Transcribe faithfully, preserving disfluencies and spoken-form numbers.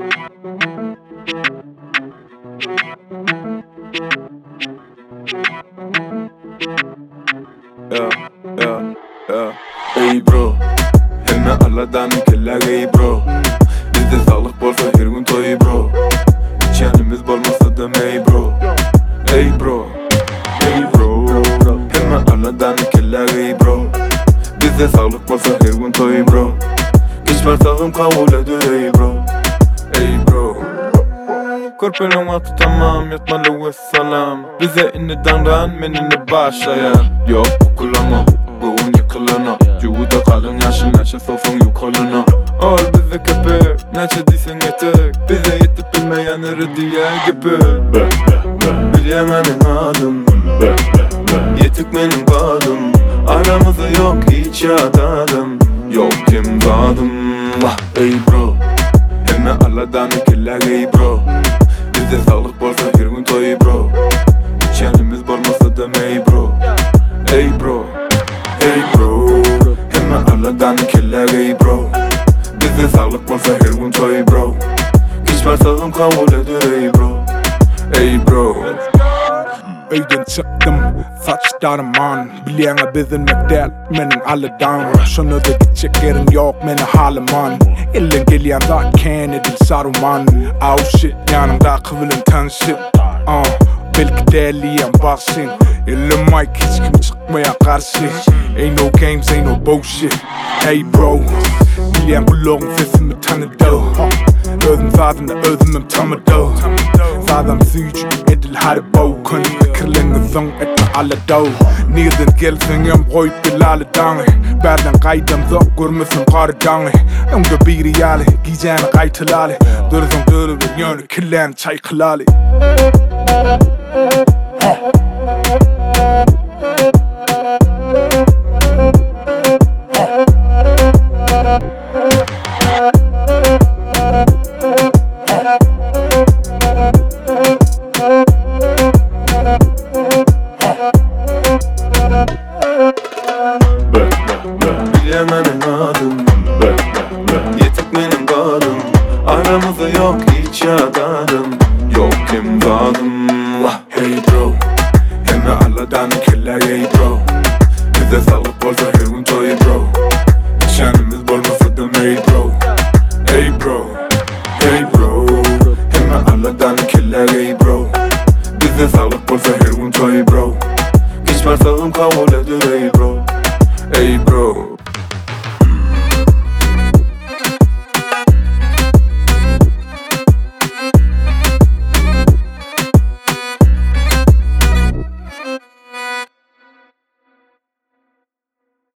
Yeah, yeah, yeah. Ey bro, hemme Allah'tan keller ey bro. Bizde sağlık bolsa her gün toy bro. İçenimiz bolmasa da ey bro. Ey bro, ey bro. Hemme Allah'tan keller ey bro. Bizde sağlık bolsa her gün toy bro. Geçmer sağım kabul edir ey bro. Ey bro. Korpelon atı tamam, yatmalı ve salam. Bize inneden menini başlayan. Yok okulama, boğun yıkılana. Yuvuda kalın yaşın neşe sofun yukarına. Ol bize köpek, neçe diysen yetek. Bize yetip bilmeyenleri diye gibi. Bilemenin adım, yetik benim kadım. Aramızda yok hiç yadadım. Yok kim zadım. Ey bro, hemme Allah'tan keller ey bro. Bizde sağlık bolsa her gün toy bro. İçenimiz bolmasa da ey bro. Ey bro, ey bro. Hemme Allah'tan keller ey bro. Bizde sağlık bolsa her gün toy bro. Geçmer sağım kabul edir ey bro. Ey bro. Evden çıktım, saçlarım an. Bileğine bizilmek değil, benim Allah'tan. Şunu da gidecek yerin yok, beni halim an. Elin geliyen zaten edil saruman. Oh shit, yanımda kıvılın tanışıp uh, belki deliyem baksın. Elim mic hiç kim çıkmaya karşı. Ain't no games, ain't no bullshit. Hey bro, bileyen kulağın sesimi tanıdı. Özüm zadında özümüm tamıdı. Zadam süyücü edil hadi boğun. Fikirlerini zın etme alle dav. Nereden gelsin yem koyup bilali danı. Berden kaydım zok görmesin karı danı. Önce bir yali giyeceğini kaytılali. Dırızın dırı ve yönü kirlen çay kılali. Bilemenin adım, yetik benim kadım. Aramızda yok hiç yadadım. Yok kim zadım. Hey bro, hemme Allah'tan keller ey bro. Bizde sağlık bolsa